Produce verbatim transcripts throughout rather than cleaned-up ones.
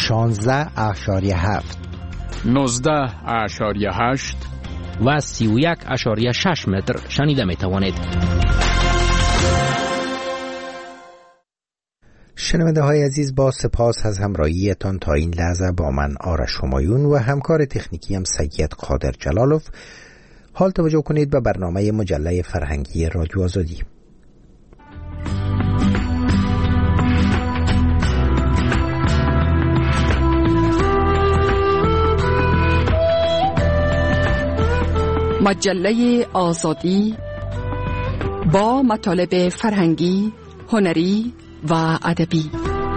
شانزده اشاریه هفت، نوزده اشاریه هشت و سی و یک اشاریه شش متر شنیده می توانید. شنونده های عزیز، با سپاس از همراهیتان تا این لحظه با من آرش همایون و همکار تکنیکی هم سید قادر جلالوف. حال توجه کنید به برنامه مجله فرهنگی رادیو آزادی. مجله آزادی با مطالب فرهنگی، هنری و ادبی.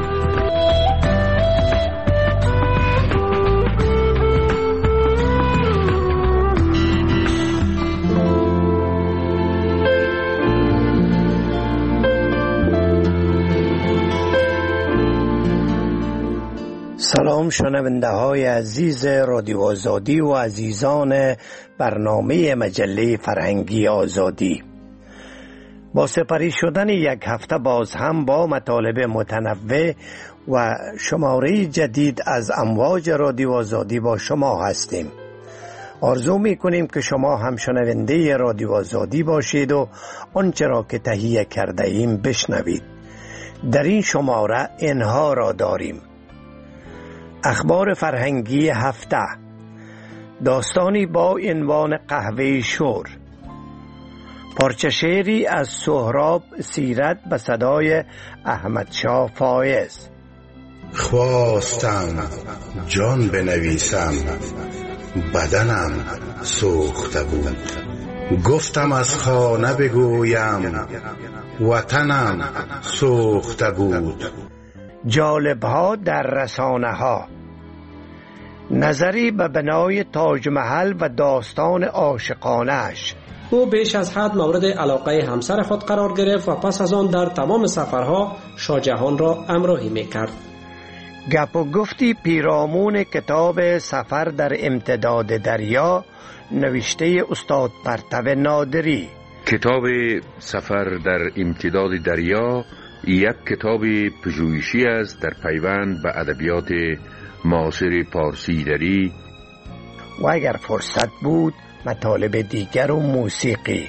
سلام شنونده های عزیز رادیو آزادی و عزیزان برنامه مجله فرهنگی آزادی. با سپری شدن یک هفته باز هم با مطالب متنوع و شماره جدید از امواج رادیو آزادی با شما هستیم. آرزو می کنیم که شما هم شنونده رادیو آزادی باشید و آنچه را که تهیه کرده ایم بشنوید. در این شماره اینها را داریم: اخبار فرهنگی هفته، داستانی با عنوان قهوه شور، پارچه شعری از سهراب سیرت به صدای احمد شاه فایز. خواستم جان بنویسم، بدنم سوخته بود، گفتم از خانه بگویم، وطنم سوخته بود. جالب‌ها در رسانه ها، نظری به بنای تاج محل و داستان عاشقانه‌اش. او بیش از حد مورد علاقه همسر خود قرار گرفت و پس از آن در تمام سفرها شاه جهان را همراهی می‌کرد. گپ و گفتی پیرامون کتاب سفر در امتداد دریا نوشته استاد پرتو نادری. کتاب سفر در امتداد دریا یک کتاب پژوهشی است در پیوند به ادبیات معاصر پارسی دری و اگر فرصت بود مطالب دیگر و موسیقی.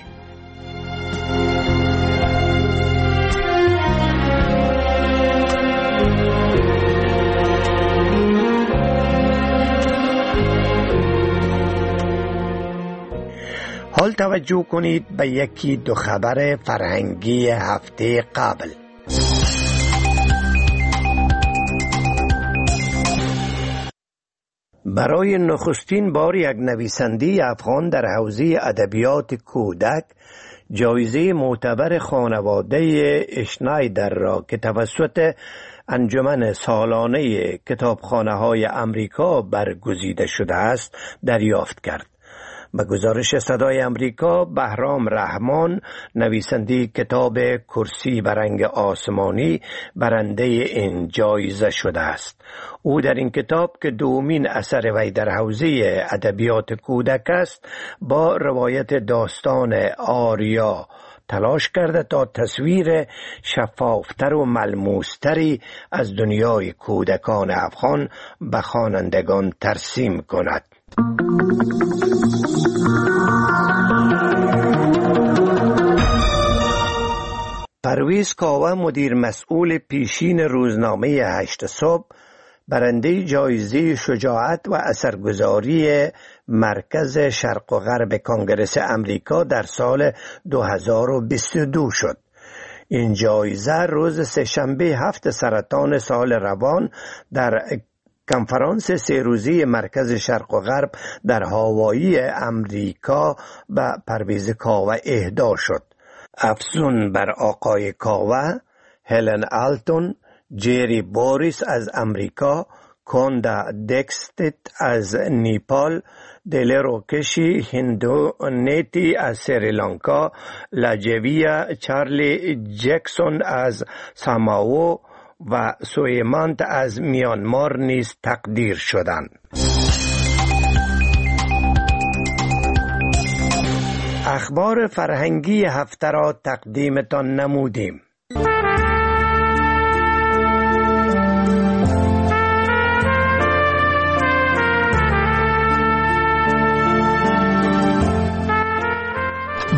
حال توجه کنید به یکی دو خبر فرهنگی هفته قبل. برای نخستین بار یک نویسنده افغان در حوزه ادبیات کودک جایزه معتبر خانواده اشنایدر را که توسط انجمن سالانه کتابخانه‌های امریکا برگزیده شده است دریافت کرد. به گزارش صدای امریکا، بهرام رحمان نویسنده کتاب کرسی به رنگ آسمانی برنده این جایزه شده است. او در این کتاب که دومین اثر وی در حوزه ادبیات کودک است، با روایت داستان آریا تلاش کرده تا تصویر شفافتر و ملموستری از دنیای کودکان افغان به خوانندگان ترسیم کند. پرویز کاوه مدیر مسئول پیشین روزنامه هشت صبح برنده جایزه شجاعت و اثرگذاری مرکز شرق و غرب کنگره امریکا در سال دو هزار و بیست و دو شد. این جایزه روز سه‌شنبه هفت سرطان سال روان در کنفرانس سه روزه مرکز شرق و غرب در هاوایی امریکا به پرویز کاوه اهدا شد. افزون بر آقای کاوه، هلن آلتون، جری بوریس از امریکا، کوندا دکستت از نیپال، دلروکشی هندونیتی از سریلانکا، لاجویا چارلی جکسون از سامائو و سویمانت از میانمار نیز تقدیر شدند. اخبار فرهنگی هفته را تقدیمتان نمودیم.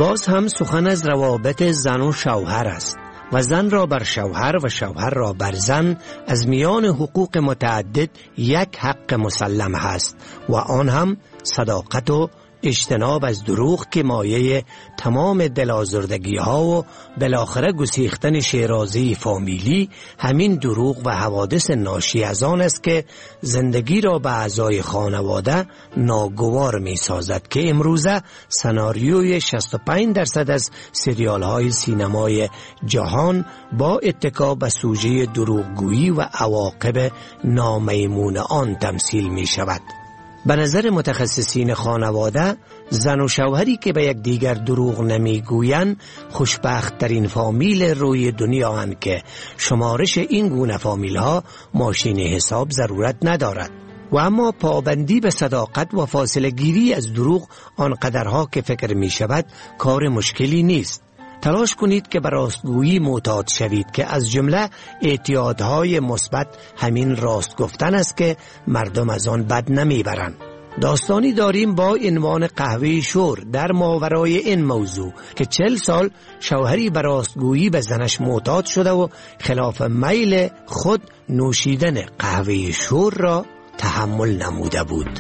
باز هم سخن از روابط زن و شوهر است و زن را بر شوهر و شوهر را بر زن از میان حقوق متعدد یک حق مسلم هست و آن هم صداقت و اجتناب از دروغ که مایه تمام دلازردگی ها و بالاخره گسیختن شیرازی فامیلی همین دروغ و حوادث ناشی از آن است که زندگی را به اعضای خانواده ناگوار می سازد که امروزه سناریوی شصت و پنج درصد از سریال های سینمای جهان با اتکا به سوژه دروغگویی و عواقب نامیمون آن تمثیل می شود. به نظر متخصصین خانواده، زن و شوهری که به یک دیگر دروغ نمیگویند خوشبخت ترین فامیل روی دنیا هستند که شمارش این گونه فامیل ها ماشین حساب ضرورت ندارد. و اما پابندی به صداقت و فاصله گیری از دروغ آنقدرها که فکر می شود کار مشکلی نیست. تلاش کنید که به راستگویی معتاد شوید که از جمله اعتیادهای مثبت همین راست گفتن است که مردم از آن بد نمیبرند. داستانی داریم با عنوان قهوه شور در ماورای این موضوع که چل سال شوهری به راستگویی به زنش معتاد شده و خلاف میل خود نوشیدن قهوه شور را تحمل نموده بود.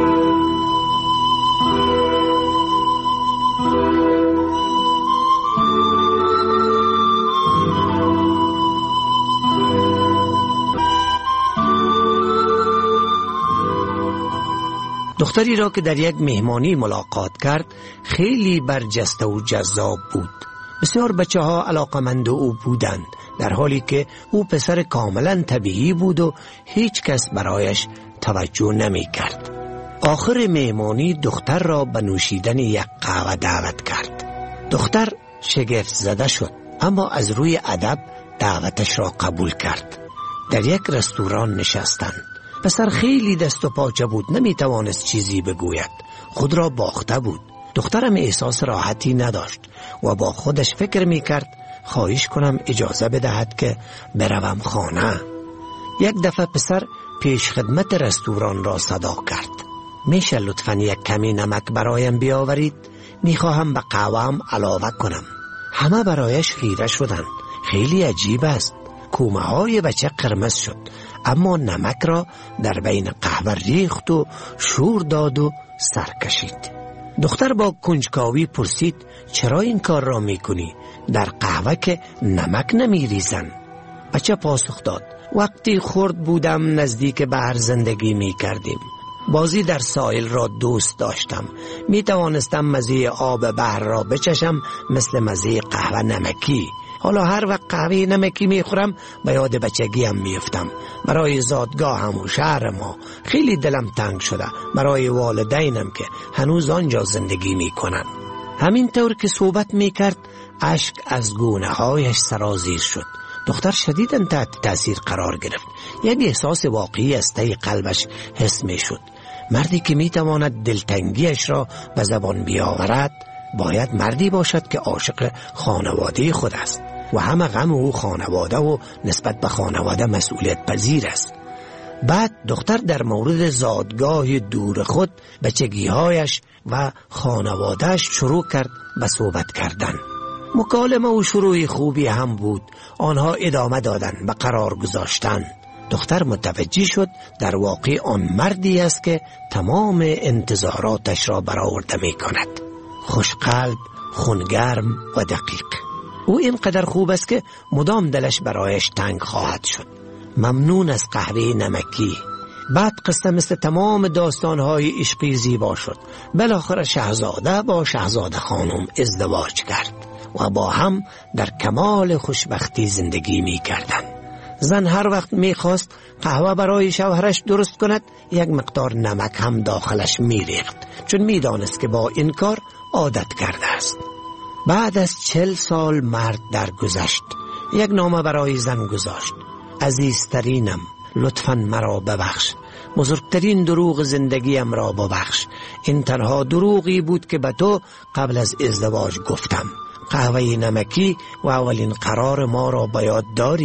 دختری را که در یک مهمانی ملاقات کرد خیلی برجسته و جذاب بود. بسیار بچه ها علاقمند او بودند، در حالی که او پسر کاملا طبیعی بود و هیچ کس برایش توجه نمی کرد. آخر مهمانی دختر را به نوشیدن یک قهوه دعوت کرد. دختر شگفت زده شد، اما از روی ادب دعوتش را قبول کرد. در یک رستوران نشستند. پسر خیلی دست و پاچه بود، نمی توانست چیزی بگوید، خود را باخته بود. دخترم احساس راحتی نداشت و با خودش فکر می کرد خواهش کنم اجازه بدهد که بروم خانه. یک دفعه پسر پیش خدمت رستوران را صدا کرد. میشه لطفاً یک کمی نمک برایم بیاورید؟ میخواهم به قهوه‌ام علاوه کنم. همه برایش خیره شدند. خیلی عجیب است. کومه های بچه قرمز شد، اما نمک را در بین قهوه ریخت و شور داد و سر کشید. دختر با کنجکاوی پرسید چرا این کار را میکنی؟ در قهوه که نمک نمیریزن. بچه پاسخ داد وقتی خرد بودم نزدیک بحر زندگی میکردیم. بازی در ساحل را دوست داشتم. می توانستم مزه آب بحر را بچشم مثل مزه قهوه نمکی. حالا هر وقت قهوه نمکی می خورم به یاد بچگیم می افتم. برای زادگاهم و شهر ما خیلی دلم تنگ شده، برای والدینم که هنوز آنجا زندگی می کنن. همین طور که صحبت می کرد اشک از گونه هایش سرازیر شد. دختر شدیداً تحت تأثیر قرار گرفت. یک احساس واقعی از ته قلبش حس می شد. مردی که می تواند دلتنگیش را به زبان بیاورد باید مردی باشد که عاشق خانواده خود است و همه غم او خانواده و نسبت به خانواده مسئولیت پذیر است. بعد دختر در مورد زادگاه دور خود، بچگیهایش و خانوادهش شروع کرد به صحبت کردن. مکالمه و شروع خوبی هم بود. آنها ادامه دادن و قرار گذاشتن. دختر متوجه شد در واقع آن مردی است که تمام انتظاراتش را برآورده می کند. خوشقلب، خونگرم و دقیق. او اینقدر خوب است که مدام دلش برایش تنگ خواهد شد. ممنون از قهوه نمکی. بعد قصه مثل تمام داستانهای عشقی زیبا شد. بالاخره شاهزاده با شاهزاده خانم ازدواج کرد و با هم در کمال خوشبختی زندگی می کردند. زن هر وقت می خواست قهوه برای شوهرش درست کند یک مقدار نمک هم داخلش می ریخت، چون می دانست که با این کار عادت کرده است. بعد از چل سال مرد درگذشت. یک نامه برای زن گذاشت. عزیزترینم، لطفاً مرا ببخش. بزرگترین دروغ زندگیم را ببخش. این تنها دروغی بود که به تو قبل از ازدواج گفتم. قهوه نمکی و اولین قرار ما را به یاد داری؟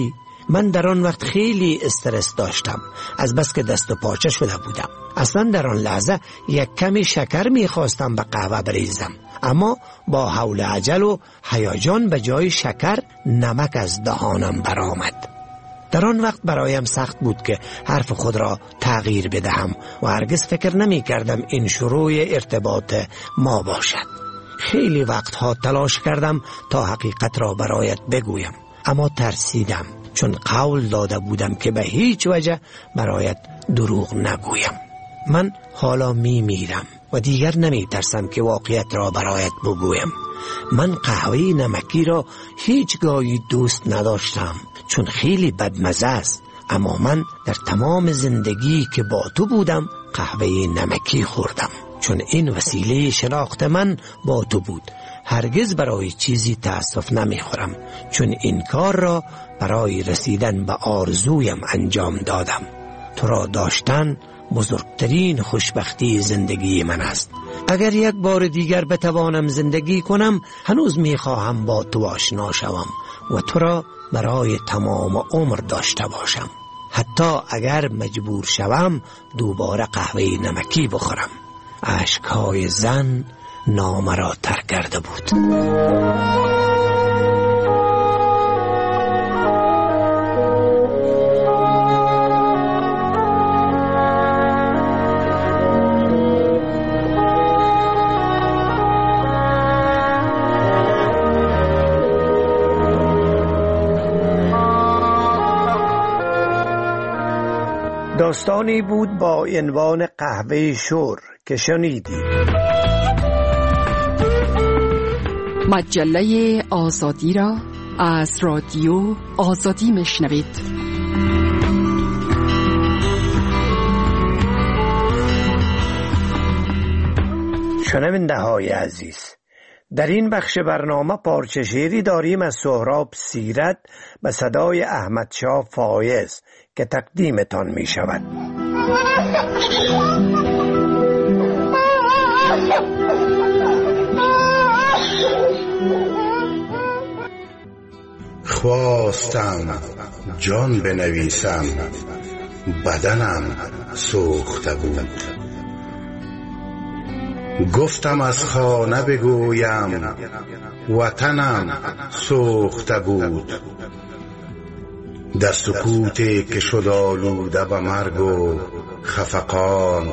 من در آن وقت خیلی استرس داشتم، از بس که دست و پاچه شده بودم. اصلا در آن لحظه یک کمی شکر میخواستم به قهوه بریزم، اما با حول عجل و هیجان به جای شکر نمک از دهانم برآمد. در آن وقت برایم سخت بود که حرف خود را تغییر بدهم و هرگز فکر نمی کردم این شروع ارتباط ما باشد. خیلی وقتها تلاش کردم تا حقیقت را برایت بگویم، اما ترسیدم، چون قول داده بودم که به هیچ وجه برایت دروغ نگویم. من حالا می میرم و دیگر نمی ترسم که واقعیت را برایت بگویم. من قهوه نمکی را هیچگاهی دوست نداشتم، چون خیلی بدمزه است، اما من در تمام زندگی که با تو بودم قهوه نمکی خوردم، چون این وسیله شناخت من با تو بود. هرگز برای چیزی تأسف نمی خورم، چون این کار را برای رسیدن به آرزویم انجام دادم. تو را داشتن بزرگترین خوشبختی زندگی من است. اگر یک بار دیگر بتوانم زندگی کنم، هنوز میخواهم با تو آشنا شوم و تو را برای تمام عمر داشته باشم، حتی اگر مجبور شوم دوباره قهوه نمکی بخورم. اشکهای زن نامه را ترک کرده بود. داستانی بود با عنوان قهوه شور که شنیدید. مجله آزادی را از رادیو آزادی میشنوید. شنونده های عزیز، در این بخش برنامه پارچه شعری داریم از سهراب سیرت به صدای احمد شاه فایز که تقدیمتان می شود. خواستم جان بنویسم، بدنم سوخته بود. گفتم از خانه بگویم، وطنم سوخته بود. در سکوتی که شد آلوده به مرگ و خفقان،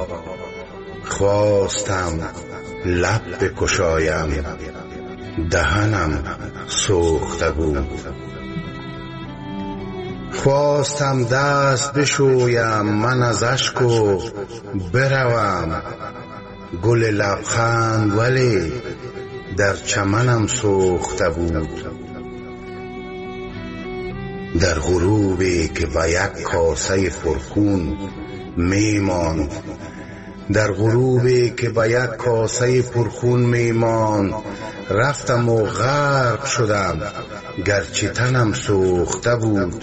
خواستم لب بکشایم، دهنم سوخته بود. خواستم دست بشویم من از اشک و بروم، گل لبخند ولی در چمنم سوخته بود. در غروبی که به یک کاسه پرخون میماند، در غروبی که به یک کاسه پرخون میماند، رفتم و غرق شدم گرچه تنم سوخته بود.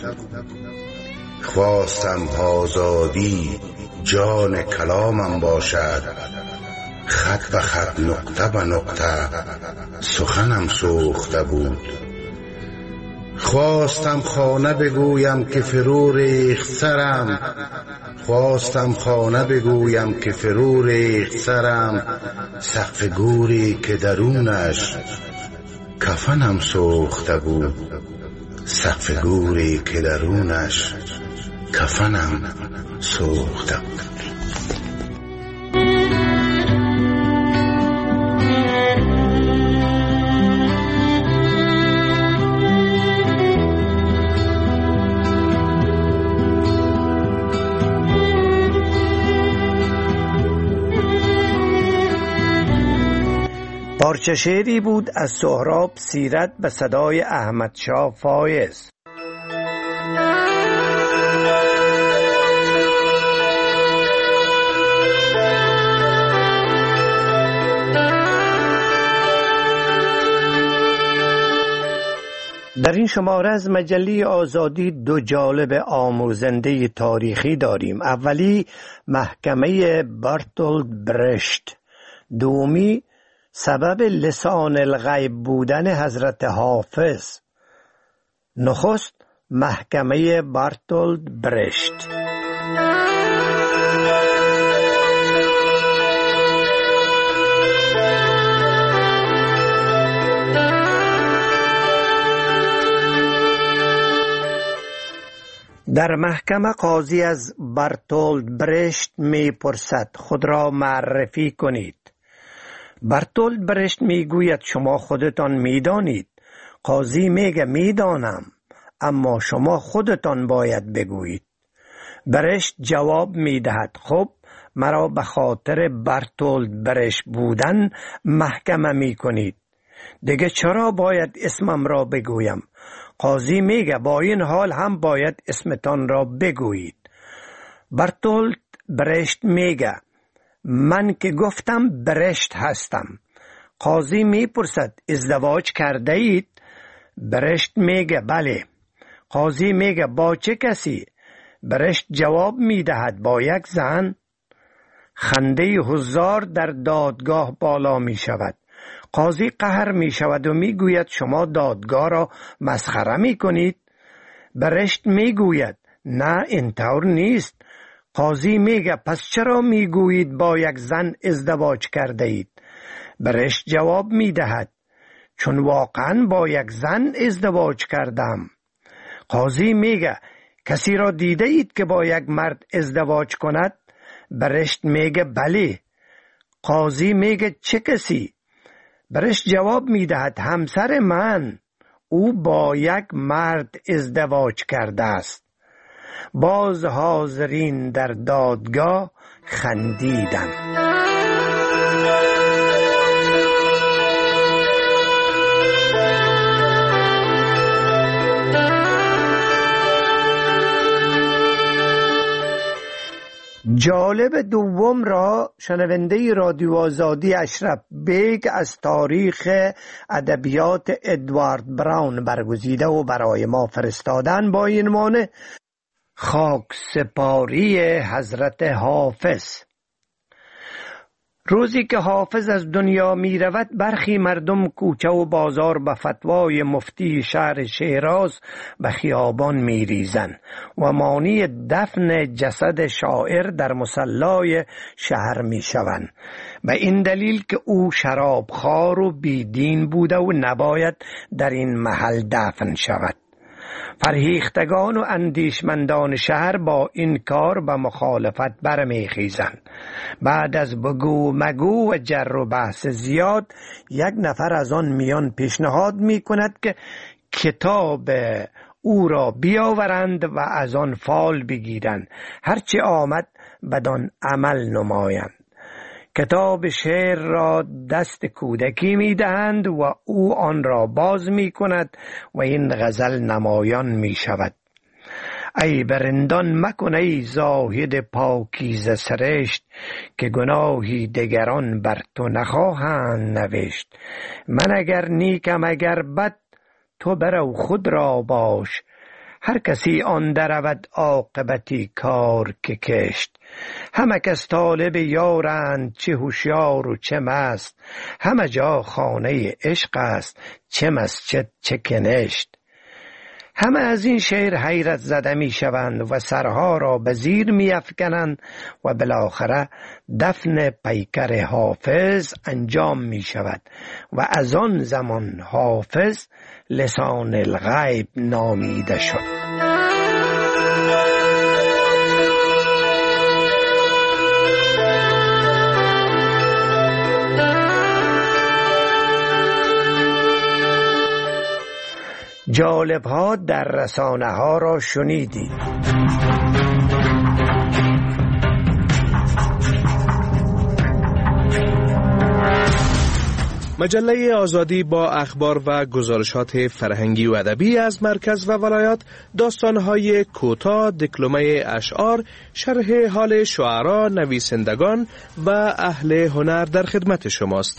خواستم آزادی جان کلامم باشد، خط به خط نقطه به نقطه سخنم سوخته بود. خواستم خانه بگویم که فرو ریخت سرم، خواستم خانه بگویم که فرو ریخت سرم، سقف گوری که درونش کفنم سوخته بود. سقف گوری که درونش کفنم سوخته بود. پارچه شعری بود از سهراب سیرت به صدای احمد شاه فایز. در این شماره از مجله آزادی دو جالب آموزنده تاریخی داریم. اولی محکمه برتولد برشت، دومی سبب لسان الغیب بودن حضرت حافظ. نخست محکمه بارتولد برشت. در محکمه قاضی از بارتولد برشت می پرسد خود را معرفی کنید. بارتولد برشت می گوید شما خودتان می دانید. قاضی میگه می دانم، اما شما خودتان باید بگویید. برشت جواب می دهد خب مرا به خاطر بارتولد برشت بودن محکمه می کنید. دیگه چرا باید اسمم را بگویم؟ قاضی میگه با این حال هم باید اسمتان را بگویید. بارتولد برشت میگه من که گفتم برشت هستم. قاضی میپرسد ازدواج کرده اید؟ برشت میگه بله. قاضی میگه با چه کسی؟ برشت جواب میدهد با یک زن. خنده حضار در دادگاه بالا میشود. قاضی قهر می شود و می گوید شما دادگاه را مسخره می کنید. برشت می گوید نه اینطور نیست. قاضی میگه پس چرا می گویید با یک زن ازدواج کرده اید؟ برشت جواب می دهد چون واقعا با یک زن ازدواج کردم. قاضی میگه کسی را دیده اید که با یک مرد ازدواج کند؟ برشت میگه بله. قاضی میگه چه کسی؟ برشت جواب میدهد همسر من، او با یک مرد ازدواج کرده است. باز حاضرین در دادگاه خندیدند. جالب دوم را شنونده رادیو آزادی اشرف بیگ از تاریخ ادبیات ادوارد براون برگزیده و برای ما فرستادن با این عنوان خاکسپاری حضرت حافظ. روزی که حافظ از دنیا می رود برخی مردم کوچه و بازار به فتوای مفتی شهر شیراز به خیابان می ریزن و مانی دفن جسد شاعر در مصلای شهر می شوند. به این دلیل که او شرابخوار و بیدین بوده و نباید در این محل دفن شود. فرهیختگان و اندیشمندان شهر با این کار به مخالفت برمیخیزند. بعد از بگو مگو و جر و بحث زیاد یک نفر از آن میان پیشنهاد می کند که کتاب او را بیاورند و از آن فال بگیرند، هرچی آمد بدان عمل نمایند. کتاب شعر را دست کودکی می دهند و او آن را باز می کند و این غزل نمایان می شود. ای برندان مکن ای زاهد پاکیزه سرشت، که گناهی دگران بر تو نخواهند نوشت. من اگر نیکم اگر بد، تو برو خود را باش. هر کسی آن درود عاقبتی کار که کشت. همه کس طالب یارند، چه هوشیار و چه مست. همه جا خانه عشق است، چه مسجد چه کنشت. همه از این شعر حیرت زده می شوند و سرها را به زیر می افکنند و بالاخره دفن پیکر حافظ انجام می شود و از آن زمان حافظ لسان الغیب نامیده شد. جالب ها در رسانه ها را شنیدید. مجله آزادی با اخبار و گزارشات فرهنگی و ادبی از مرکز و ولایات، داستان‌های کوتاه، دکلمه اشعار، شرح حال شعرا، نویسندگان و اهل هنر در خدمت شماست.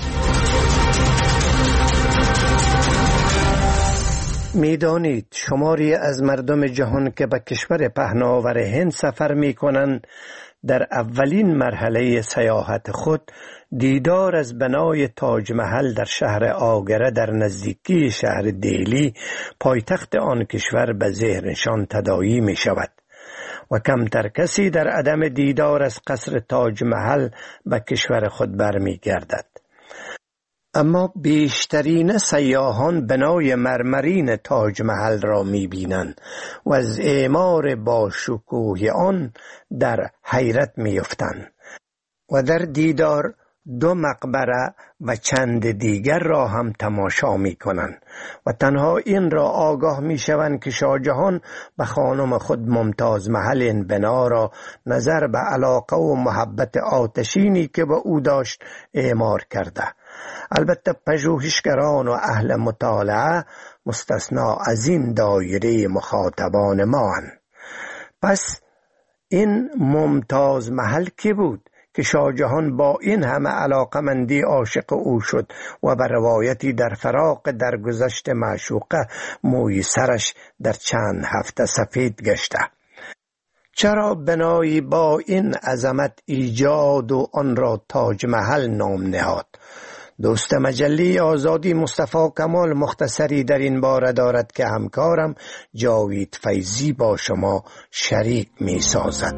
میدانید شماری از مردم جهان که به کشور پهناور هند سفر می کنند در اولین مرحله سیاحت خود دیدار از بنای تاج محل در شهر آگره در نزدیکی شهر دهلی پایتخت آن کشور به ذهنشان تداعی می شود و کمتر کسی در عدم دیدار از قصر تاج محل به کشور خود برمی گردد. اما بیشترین سیاحان بنای مرمرین تاج محل را می بینند و از اعمار با شکوه آن در حیرت می افتند و در دیدار دو مقبره و چند دیگر را هم تماشا می کنند و تنها این را آگاه می شوند که شاه جهان به خانم خود ممتاز محل این بنا را نظر به علاقه و محبت آتشینی که به او داشت اعمار کرده. البته پژوهشگران و اهل مطالعه مستثنا از این دایره مخاطبان ما هستند. پس این ممتاز محل کی بود که شاه جهان با این همه علاقمندی عاشق او شد و به روایتی در فراق درگذشت معشوقه موی سرش در چند هفته سفید گشته؟ چرا بنایی با این عظمت ایجاد و آن را تاج محل نام نهاد؟ دوست مجله آزادی مصطفی کمال مختصری در این باره دارد که همکارم جاوید فیضی با شما شریک می سازد.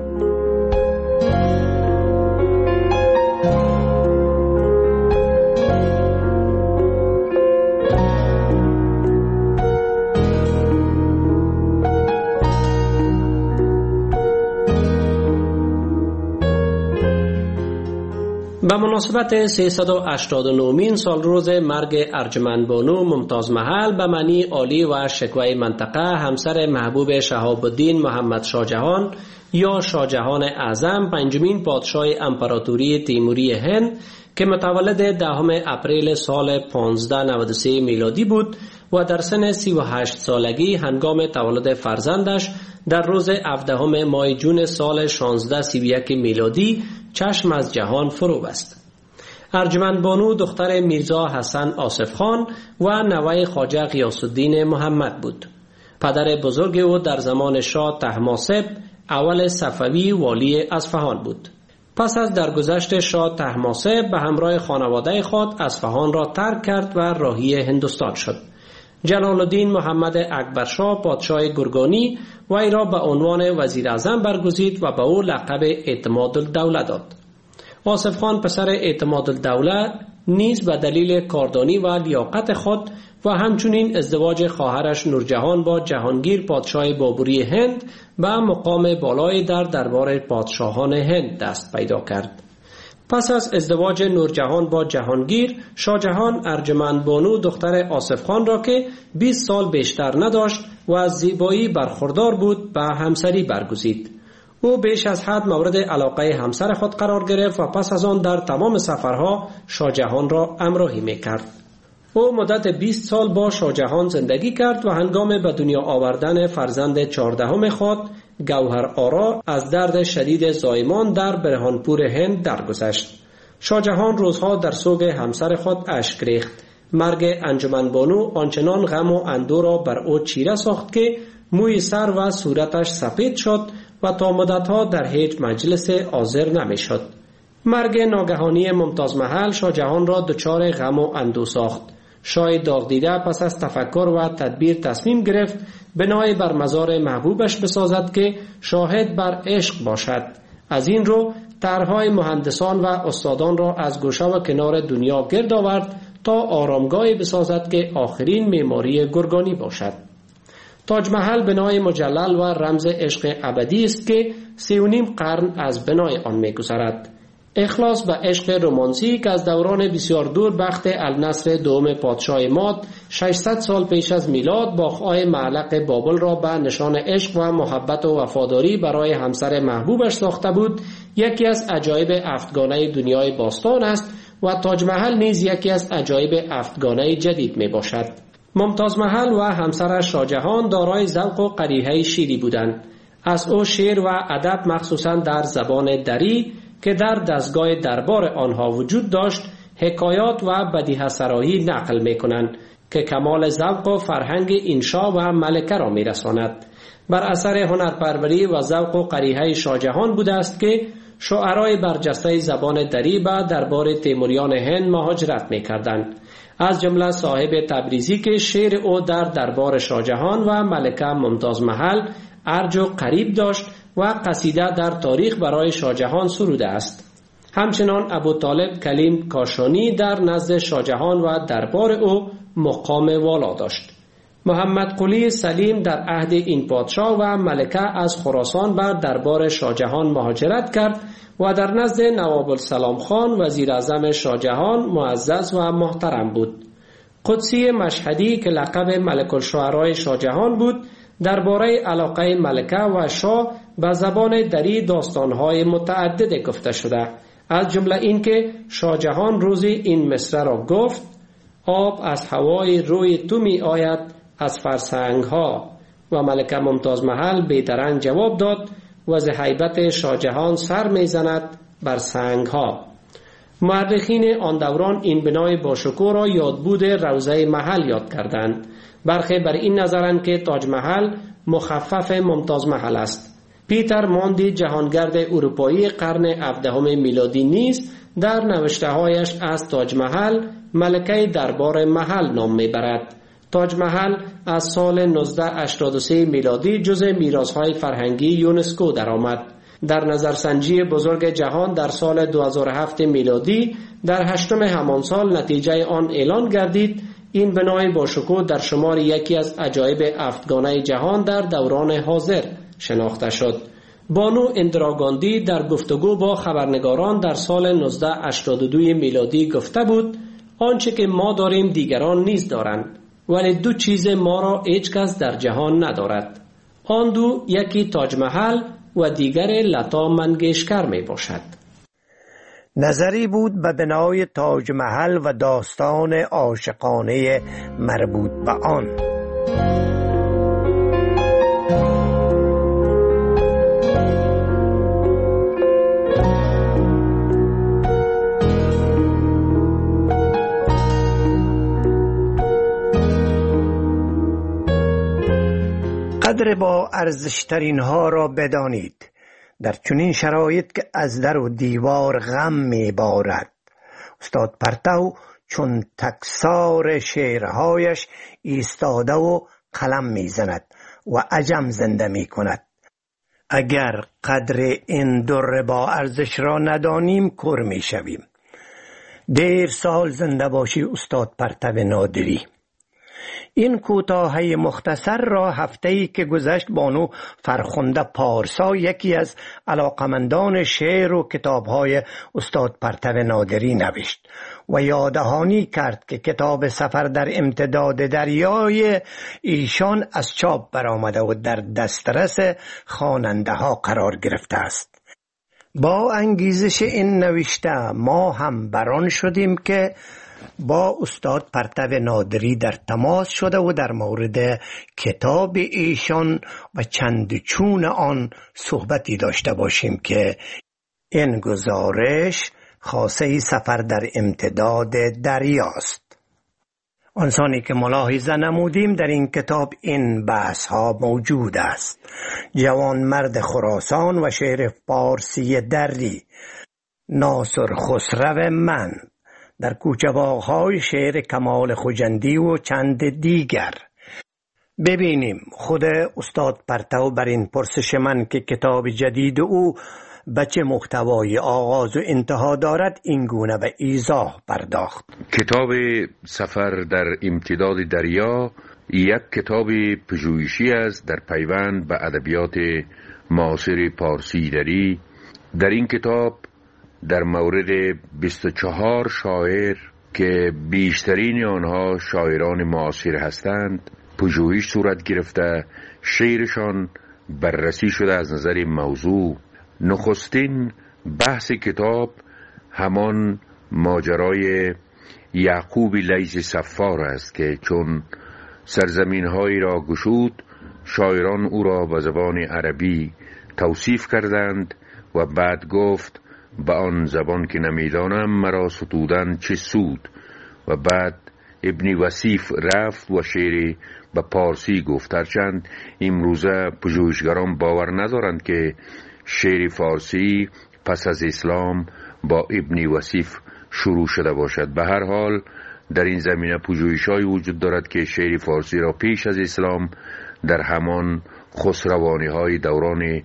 به مناسبت سیصد و هشتاد و نهمین سال روز مرگ ارجمند بانو ممتاز محل به معنی عالی و شکوه منطقه همسر محبوب شهاب الدین محمد شاه جهان یا شاه جهان اعظم پنجمین پادشاه امپراتوری تیموری هند که متولد دهم اپریل سال پانزده نود و سه میلادی بود و در سن سی و هشت سالگی هنگام تولد فرزندش در روز هفدهم ماه جون سال شانزده سی و یک میلادی چشم از جهان فرو بست. ارجمند بانو دختر میرزا حسن آصف خان و نوه خواجه غیاث الدین محمد بود. پدر بزرگ او در زمان شاه طهماسب اول صفوی والی اصفهان بود. پس از درگذشت شاه طهماسب به همراه خانواده خود اصفهان را ترک کرد و راهی هندوستان شد. جلال الدین محمد اکبرشاه پادشاه گرگانی وی را به عنوان وزیر اعظم برگزید و به او لقب اعتماد الدوله داد. آصف خان پسر اعتماد الدوله نیز به دلیل کاردانی و لیاقت خود و همچنین ازدواج خواهرش نورجهان با جهانگیر پادشاه بابری هند به مقام بالای در دربار پادشاهان هند دست پیدا کرد. پس از ازدواج نورجهان با جهانگیر، شاه جهان ارجمند بانو دختر آصف خان را که بیست سال بیشتر نداشت و از زیبایی برخوردار بود به همسری برگزید. او بیش از حد مورد علاقه همسر خود قرار گرفت و پس از آن در تمام سفرها شاه جهان را همراهی می‌کرد. او مدت بیست سال با شاه جهان زندگی کرد و هنگام به دنیا آوردن فرزند چهاردهم خود گوهر آرا از درد شدید زایمان در برهانپور هند درگذشت. شاه جهان روزها در سوگ همسر خود اشک ریخت. مرگ انجمن بانو آنچنان غم و اندوه را بر او چیره ساخت که موی سر و صورتش سفید شد و تا مدتها در هیچ مجلس حاضر نمی شد. مرگ ناگهانی ممتاز محل شاه جهان را دچار غم و اندوه ساخت. شاه داغ دیده پس از تفکر و تدبیر تصمیم گرفت بنای بر مزار محبوبش بسازد که شاهد بر عشق باشد. از این رو طرح‌های مهندسان و استادان را از گوشه و کنار دنیا گرد آورد تا آرامگاهی بسازد که آخرین معماری گرگانی باشد. تاج محل بنای مجلل و رمز عشق ابدی است که سی و نیم قرن از بنای آن می‌گذرد. اخلاص به عشق رومانسی که از دوران بسیار دور بخت النصر دوم پادشاه ماد ششصد سال پیش از میلاد باغ‌های معلق بابل را به نشان عشق و محبت و وفاداری برای همسر محبوبش ساخته بود، یکی از عجایب هفتگانه دنیای باستان است و تاج محل نیز یکی از عجایب هفتگانه جدید می باشد. ممتاز محل و همسرش شاه جهان دارای ذوق و قریحه شیری بودند. از او شعر و ادب مخصوصا در زبان دری که در دستگاه دربار آنها وجود داشت حکایات و بدیهه سرایی نقل می کنند که کمال ذوق و فرهنگ انشا و ملکه را می رساند. بر اثر هنرپروری و ذوق و قریحه شاه جهان بوده است که شاعرای برجسته زبان دری به دربار تیموریان هند مهاجرت می‌کردند، از جمله صاحب تبریزی که شعر او در دربار شاه جهان و ملکه ممتاز محل ارج و قریب داشت و قصیده در تاریخ برای شاه جهان سروده است. همچنان ابو طالب کلیم کاشانی در نزد شاه جهان و دربار او مقام والا داشت. محمد قلی سلیم در عهد این پادشاه و ملکه از خراسان بر دربار شاه جهان مهاجرت کرد و در نزد نواب السلام خان وزیر اعظم شاه جهان معزز و محترم بود. قدسی مشهدی که لقب ملک الشعرای شاه جهان بود درباره علاقه ملکه و شاه به زبان دری داستانهای متعدد گفته شده، از جمله این که شاه جهان روزی این مصرع را گفت: آب از هوای روی تو می آید از فرسنگ ها، و ملکه ممتاز محل بیدرنگ جواب داد: و ز هیبت شاه جهان سر می زند بر سنگ ها. مورخین آن دوران این بنای باشکوه را یادبود روضه محل یاد کردند. برخی بر این نظرند که تاج محل مخفف ممتاز محل است. پیتر ماندی جهانگرد اروپایی قرن هفدهم میلادی نیز در نوشته‌هایش از تاج محل ملکه دربار محل نام میبرد. تاج محل از سال نوزده هشتاد و سه میلادی جزء میراث‌های فرهنگی یونسکو درآمد. در نظرسنجی بزرگ جهان در سال دو هزار و هفت میلادی در هشتم همان سال نتیجه آن اعلان گردید. این بنای باشکوه در شمار یکی از عجایب هفتگانه جهان در دوران حاضر شناخته شد. بانو اندرا گاندی در گفتگو با خبرنگاران در سال نوزده هشتاد و دو میلادی گفته بود: آنچه که ما داریم دیگران نیز دارند، ولی دو چیز ما را هیچ کس در جهان ندارد. آن دو یکی تاج محل و دیگر لتا منگیشکر می باشد. نظری بود به بنای تاج محل و داستان عاشقانه مربوط به آن. قدر با ارزشترین ها را بدانید در چنین شرایط که از در و دیوار غم می بارد. استاد پرتو چون تکسار شعرهایش ایستاده و قلم می زند و عجم زنده می کند. اگر قدر این در با ارزش را ندانیم کر می شویم. دیر سال زنده باشی استاد پرتو نادری. این کوتاهی مختصر را هفته‌ای که گذشت بانو فرخنده پارسا، یکی از علاقمندان شعر و کتاب‌های استاد پرتو نادری، نوشت و یادهانی کرد که کتاب سفر در امتداد دریای ایشان از چاپ برآمده و در دسترس خواننده ها قرار گرفته است. با انگیزش این نوشته ما هم بران شدیم که با استاد پرتو نادری در تماس شده و در مورد کتاب ایشان و چند چون آن صحبتی داشته باشیم که این گزارش خاصه سفر در امتداد دریاست. آنسانی که ملاحظه نمودیم در این کتاب این بحث ها موجود است. جوان مرد خراسان و شعر فارسی دری، ناصر خسرو من، در کوچه باغ‌های شعر کمال خجندی و چند دیگر. ببینیم خود استاد پرتو بر این پرسش من که کتاب جدید او به چه محتوای آغاز و انتها دارد این گونه به ایضاح پرداخت. کتاب سفر در امتداد دریا یک کتاب پژوهشی است در پیوند به ادبیات معاصر پارسی دری. در این کتاب در مورد بیست و چهار شاعر که بیشترین آنها شاعران معاصر هستند پژوهش صورت گرفته، شعرشان بررسی شده از نظر موضوع. نخستین بحث کتاب همان ماجرای یعقوب لیث صفار است که چون سرزمین‌هایی را گشود شاعران او را به زبان عربی توصیف کردند و بعد گفت به آن زبان که نمیدانم مرا ستودن چه سود، و بعد ابن وصیف رفت و شعری به پارسی گفت. هرچند امروزه پژوهشگران باور ندارند که شعر فارسی پس از اسلام با ابن وصیف شروع شده باشد. به هر حال در این زمینه پژوهش‌هایی وجود دارد که شعر فارسی را پیش از اسلام در همان خسروانی‌های دوران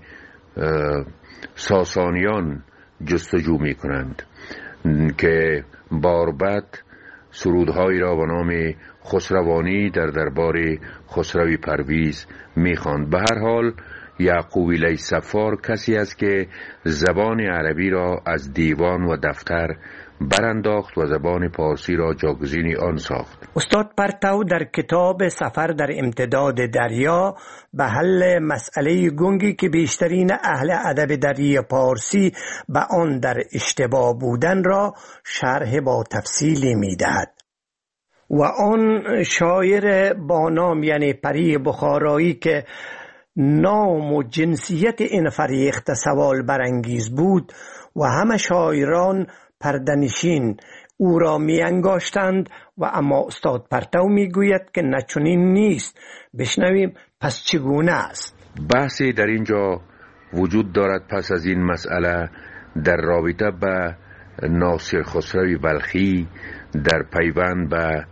ساسانیان جستجو می کنند که باربد سرودهایی را به نام خسروانی در دربار خسرو پرویز می خواند. به هر حال یعقوب لیث-صفار کسی است که زبان عربی را از دیوان و دفتر برانداخت و زبان پارسی را جاگزین آن ساخت. استاد پرتو در کتاب سفر در امتداد دریا به حل مسئله گنگی که بیشترین اهل ادب دری پارسی به آن در اشتباه بودن را شرح با تفصیلی می‌دهد و آن شاعر با نام یعنی پری بخارایی که نام و جنسیت این فریخت سوال برانگیز بود و همه شاعران پردنشین او را می انگاشتند و اما استاد پرتو می گوید که نچنین نیست. بشنویم پس چگونه است. بحثی در اینجا وجود دارد پس از این مسئله در رابطه به ناصر خسرو بلخی در پیوند به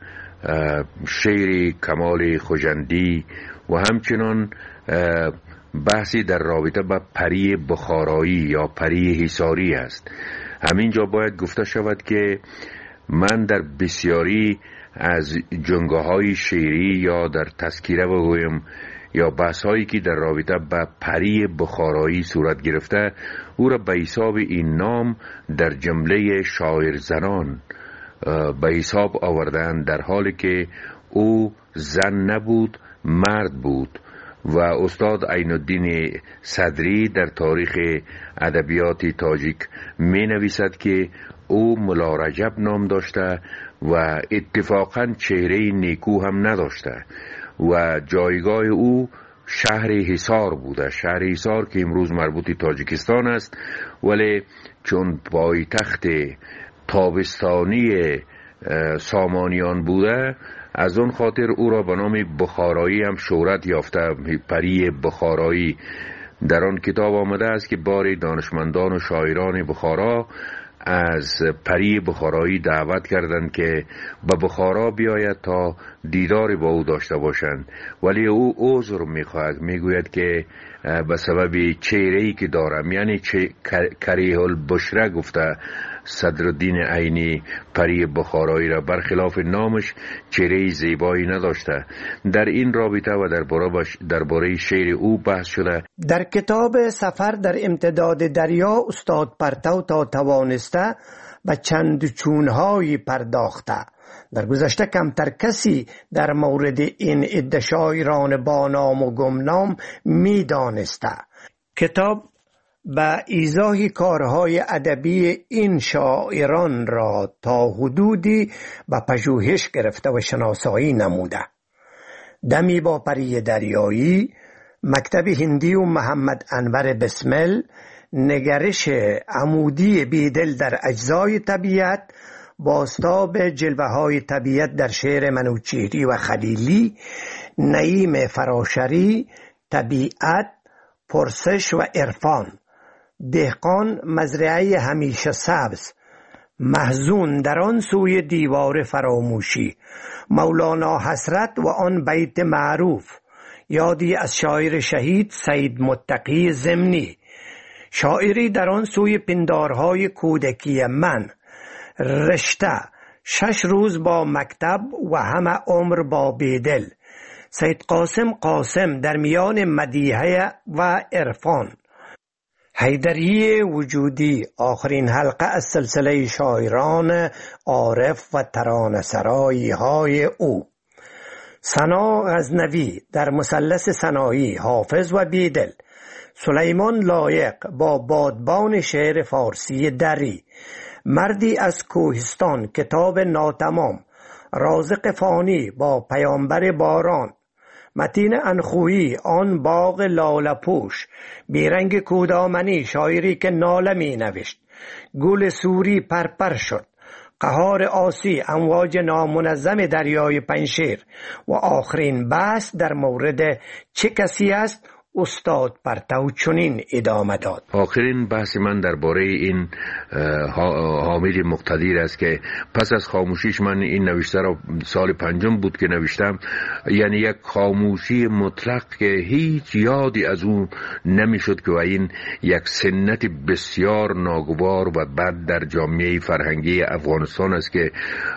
شعر کمال خوجندی و همچنان بحثی در رابطه به پری بخارایی یا پری حصاری است. همینجا باید گفته شود که من در بسیاری از جنگاه های شعری یا در تذکیره بگویم یا بحث هایی که در رابطه به پری بخارایی صورت گرفته او را به حساب این نام در جمله شاعر زنان به حساب آوردن، در حالی که او زن نبود مرد بود. و استاد عین الدین صدری در تاریخ ادبیات تاجیک می نویسد که او ملا رجب نام داشته و اتفاقا چهره نیکو هم نداشته و جایگاه او شهر حصار بوده. شهر حصار که امروز مربوط تاجیکستان است، ولی چون پایتخت تابستانی سامانیان بوده از اون خاطر او را به نام بخارایی هم شهرت یافته. پری بخارایی در آن کتاب آمده است که بار دانشمندان و شاعران بخارا از پری بخارایی دعوت کردند که به بخارا بیاید تا دیدار با او داشته باشند، ولی او عذر میخواهد، میگوید که به سبب چهره‌ای که دارم، یعنی کریه البشره گفته صدرالدین عینی پری بخارایی را، برخلاف نامش چهره زیبایی نداشته. در این رابطه و درباره شعر او بحث شده. در کتاب سفر در امتداد دریا استاد پرتو تا توانسته و چند چونهایی پرداخته. در گذشته کمتر کسی در مورد این عده شاعران با نام و گمنام می دانسته. کتاب به ایضاح کارهای ادبی این شاعران را تا حدودی به پژوهش گرفته و شناسایی نموده. دمی با پری دریایی، مکتب هندی و محمد انور بسمل، نگرش عمودی بیدل در اجزای طبیعت، بازتاب جلوه های طبیعت در شعر منوچهری و خلیلی، نعیم فراشری، طبیعت، پرسش و عرفان، دهقان مزرعه همیشه سبز، محزون در آن سوی دیوار فراموشی، مولانا حسرت و آن بیت معروف، یادی از شاعر شهید سید متقی ضمنی، شاعری در آن سوی پندارهای کودکی من، رشته، شش روز با مکتب و همه عمر با بیدل، سید قاسم قاسم در میان مدیحه و عرفان، حیدری وجودی، آخرین حلقه از سلسله شاعران عارف و ترانه‌سرایی های او، ثنا غزنوی در مثلث ثنایی، حافظ و بیدل، سلیمان لایق با بادبان شعر فارسی دری، مردی از کوهستان کتاب ناتمام، رازق فانی با پیامبر باران، متین انخویی آن باغ لاله‌پوش، بیرنگ کودامنی شاعری که ناله می نوشت، گل سوری پرپر شد، قهار آسی، امواج نامنظم دریای پنشیر و آخرین بحث در مورد چه کسی است، استاد پرتو چنین ادامه داد. آخرین بحث من درباره این حامد مقتدیر است که پس از خاموشیش، من این نوشته را سال پنجم بود که نوشتم، یعنی یک خاموشی مطلق که هیچ یادی از اون نمیشد که و این یک سنت بسیار ناگوار و بد در جامعه فرهنگی افغانستان است که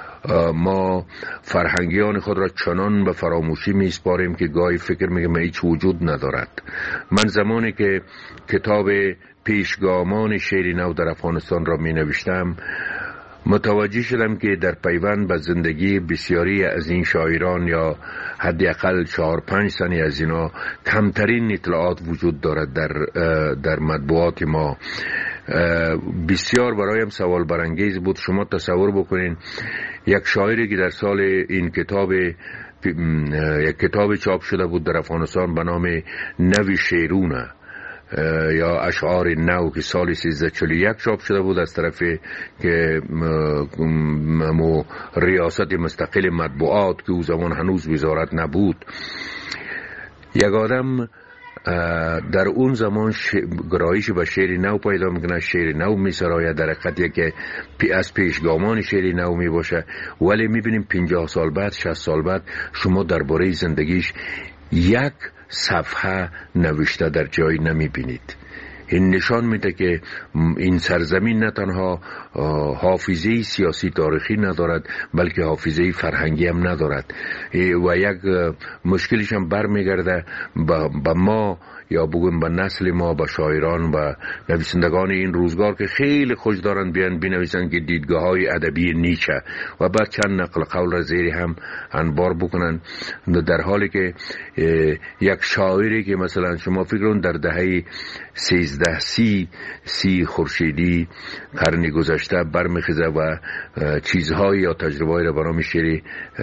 ما فرهنگیان خود را چنان به فراموشی می سپاریم که گاهی فکر میگم هیچ وجود ندارد. من زمانی که کتاب پیشگامان شعر نو در افغانستان را می نوشتم، متوجه شدم که در پیوند به زندگی بسیاری از این شاعران یا حداقل چهار پنج سنی از اینا کمترین اطلاعات وجود دارد در در مطبوعات ما. بسیار برایم سوال برانگیز بود. شما تصور بکنین یک شاعری که در سال این کتاب یک کتاب چاپ شده بود در افغانستان به نام نوی شیرونه یا اشعار نو که سال سیزده چهل و یک چاپ شده بود از طرف که مو ریاست مستقل مطبوعات که او زمان هنوز وزارت نبود. یک آدم در اون زمان گرایش به شعر نو پیدا میکنه، شعر نو میسراید، در حقیقت که از پیشگامان شعر نو میباشه، ولی میبینیم پنجاه سال بعد، شصت سال بعد شما درباره زندگیش یک صفحه نوشته در جایی نمیبینید. این نشان میده که این سرزمین نه تنها حافظه سیاسی تاریخی ندارد بلکه حافظه فرهنگی هم ندارد و یک مشکلش هم برمیگرده به ما یا بگویم به نسل ما، به شاعران و نویسندگان این روزگار که خیلی خوش دارن بیان بنویسن که دیدگاه های ادبی نیچه و بعد چند نقل قول را زیر هم انبار بکنن، در حالی که یک شاعری که مثلا شما فکرون در دهه سیزده سی سی خورشیدی قرن گذشته برمیخیزه و چیزهایی یا تجربه‌ای را برای شعر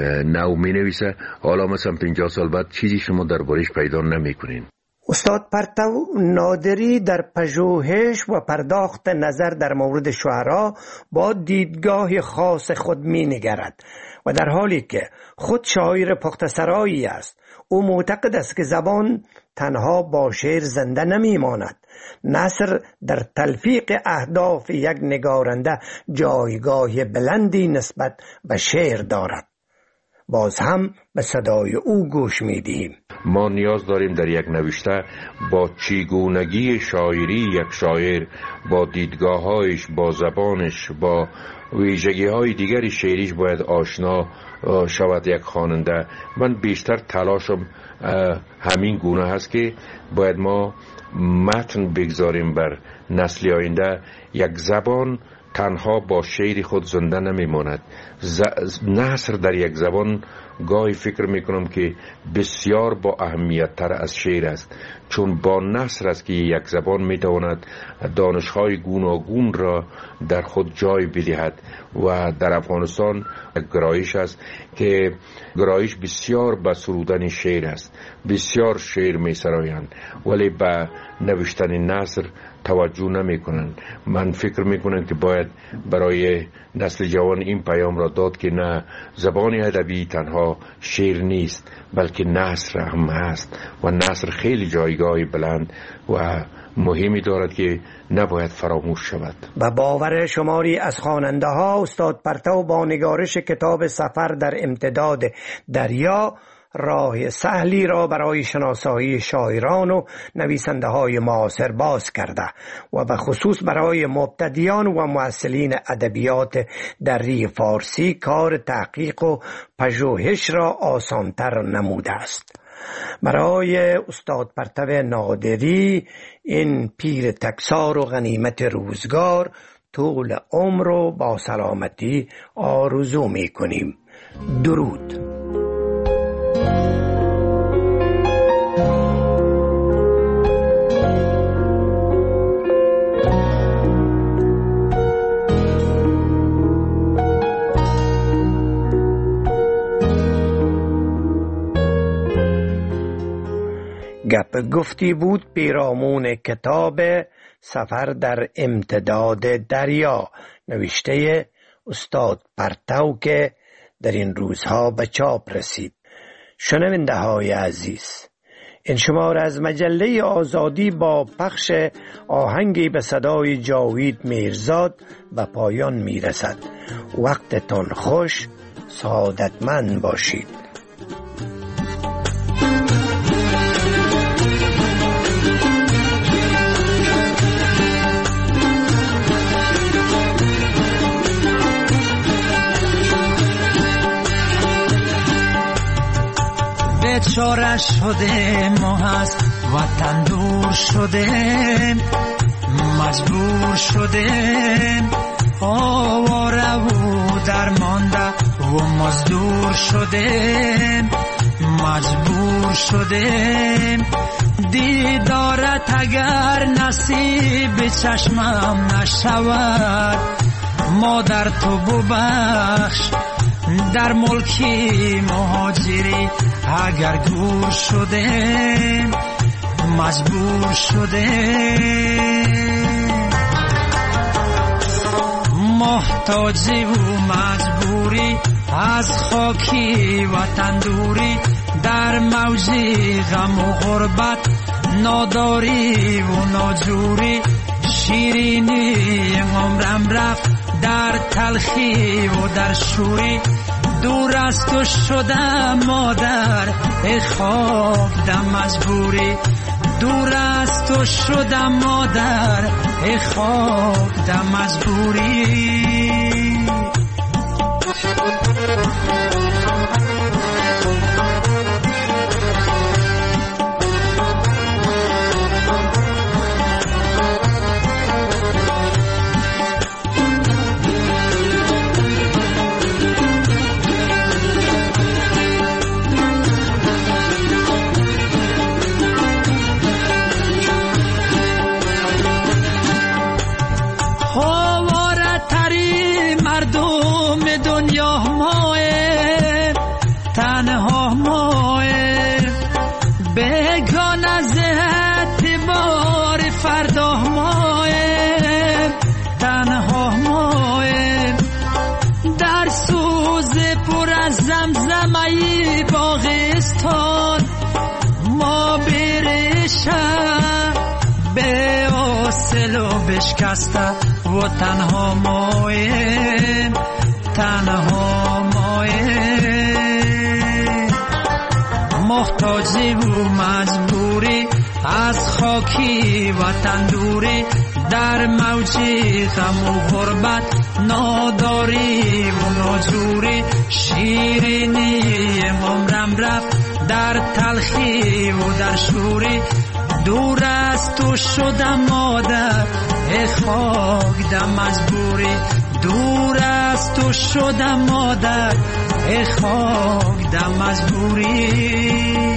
نو مینویسه، حالا مثلا پنجاه سال بعد چیزی شما دربارش پیدا نمیکنین. استاد پرتو نادری در پژوهش و پرداخت نظر در مورد شعرا با دیدگاه خاص خود می نگرد و در حالی که خود شاعر پخته‌سرایی است، او معتقد است که زبان تنها با شعر زنده نمی ماند. نثر در تلفیق اهداف یک نگارنده جایگاه بلندی نسبت به شعر دارد. باز هم به صدای او گوش میدیم. ما نیاز داریم در یک نوشته با چگونگی شاعری یک شاعر، با دیدگاه‌هایش، با زبانش، با ویژگی‌های دیگری شعریش باید آشنا شود یک خواننده. من بیشتر تلاشم همین گونه هست که باید ما متن بگذاریم بر نسل آینده. یک زبان تنها با شعر خود زنده نمیماند. ز... نثر در یک زبان گاهی فکر میکنم که بسیار با اهمیت تر از شعر است، چون با نثر است که یک زبان میتواند دانش‌های گوناگون را در خود جای بدهد و در افغانستان گرایش است که گرایش بسیار به سرودن شعر است. بسیار شعر میسرایند ولی به نوشتن نثر توجه نمی کنند. من فکر می کنم که باید برای نسل جوان این پیام را داد که نه، زبان ادبی تنها شعر نیست بلکه نثر هم هست و نثر خیلی جایگاه بلند و مهمی دارد که نباید فراموش شود. به باور شماری از خواننده ها، استاد پرتو با نگارش کتاب سفر در امتداد دریا راه سهلی را برای شناسایی شاعران و نویسنده های معاصر باز کرده و به خصوص برای مبتدیان و مؤثرین ادبیات دری فارسی کار تحقیق و پژوهش را آسانتر نموده است. برای استاد پرتو نادری، این پیر تکسار و غنیمت روزگار، طول عمر و با سلامتی آرزو می کنیم. درود. گپ گفتی بود پیرامون کتاب سفر در امتداد دریا، نوشته استاد پرتو که در این روزها به چاپ رسید. شنونده های عزیز، این شماره از مجله آزادی با پخش آهنگی به صدای جاوید میرزاد به پایان میرسد. وقتتان خوش، سعادتمند باشید. بیچاره شده ما از وطن دور شده، مجبور شده آواره و درمانده و مزدور شده، مجبور شده دیدارت اگر نصیب چشمم نشود، مادر تو ببخش در ملکی مهاجری اگر گور شده، مجبور شده محتاجی و مجبوری از خاکی وطن دوری، در موجی غم و غربت ناداری و ناجوری، شیرینی عمرم رفت در تلخی و در شوری، دور از تو شدم مادر ای خاک دم مجبوری، دور از تو شدم مادر ای خاک دم مجبوری. بشکسته و تنها مایم، تنها مایم، محتاجی و مجبوری از خاکی وطن دوری، در موجی غم و غربت ناداری و ناجوری، شیرینی عمرم رفت در تلخی و در شوری، دور از تو شدم مادر ای خاک دم مجبوری، دور از تو شدم مادر ای خاک دم مجبوری.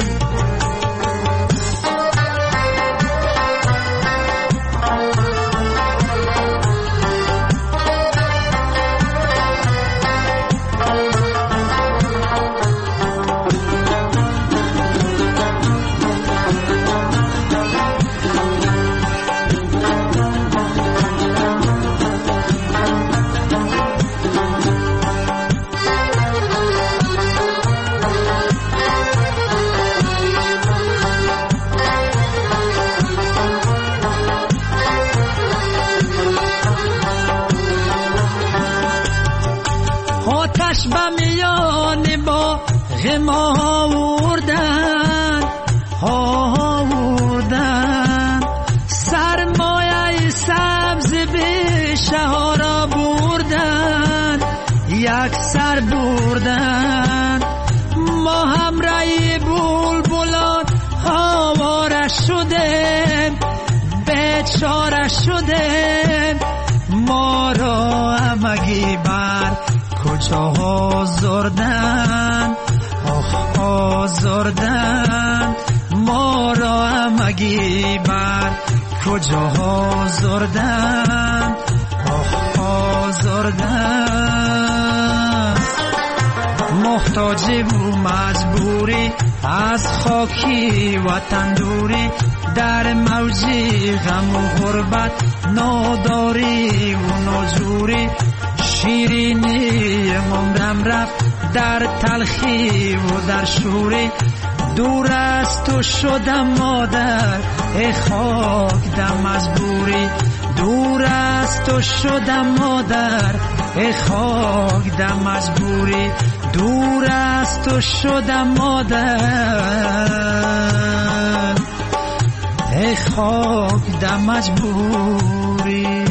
آتش به میان با غم آوردن، آوردن سرمایه سبز به شهارا بردن، یک سر بردن ما همراه بلبلان آواره شدیم، بیچاره شدیم ما را همگی بر کجا آزردن، آخ آزردن ما را همگی بر کجا آزردن، آخ آزردن محتاجی و مجبوری از خاکی وطن دوری، در موجی غم و غربت ناداری و ناجوری، شیرینی عمرم رفت در تلخی و در شوری، دور از تو شدم مادر ای خاک دم از بوری، دور از تو شدم مادر ای خاک دم از بوری، دور از تو شدم مادر ای خاک دم از بوری.